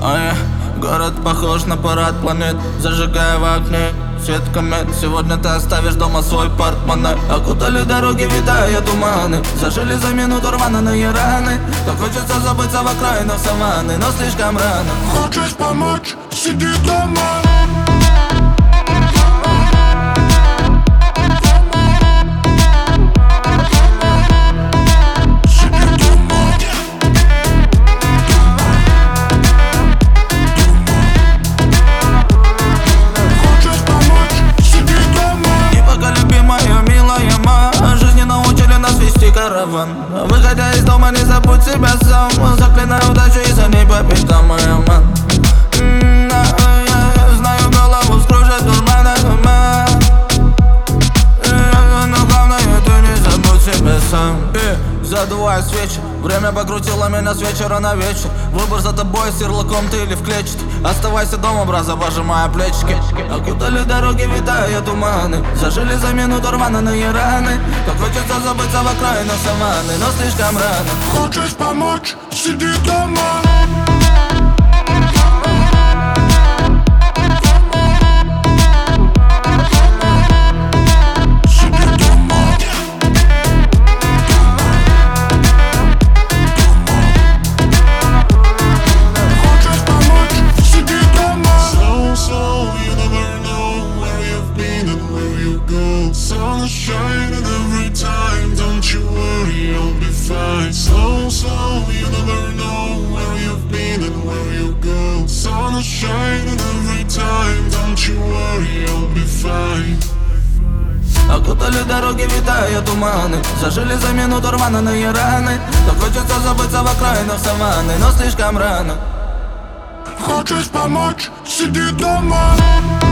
Город похож на парад планет, зажигая в окне свет комет. Сегодня ты оставишь дома свой портмоне. Окутали дороги, витая туманы, зажили за минуту рваные раны. Так хочется забыться в окраинах саванны, но слишком рано. Хочешь помочь? Сиди дома. Караван. Выходя из дома, не забудь себя сам. Заклинай удачу и за ней по пятам, мой роман. Знаю, голову скружит дурмана, но главное, ты не забудь себя сам. Задуваю свечи, время покрутило меня с вечера на вечер. Выбор за тобой, с ярлыком ты или в клетчатый. Оставайся дома, браза, пожимая плечики. Окутали дороги, витая туманы, зажили за минуту рваные раны. Так хочется забыться в окраинах саванны, но слишком рано. Хочешь помочь? Сиди дома. Sun is shining every time, don't you worry, you'll be fine. Slow, slow, you never know where you've been and where you go. Sun is shining every time, don't you worry, you'll be fine. Окутали дороги, витая туманы, зажили за минуту рваные раны. Так хочется забыться в окраинах саванны, но слишком рано. Хочешь помочь? Сиди дома.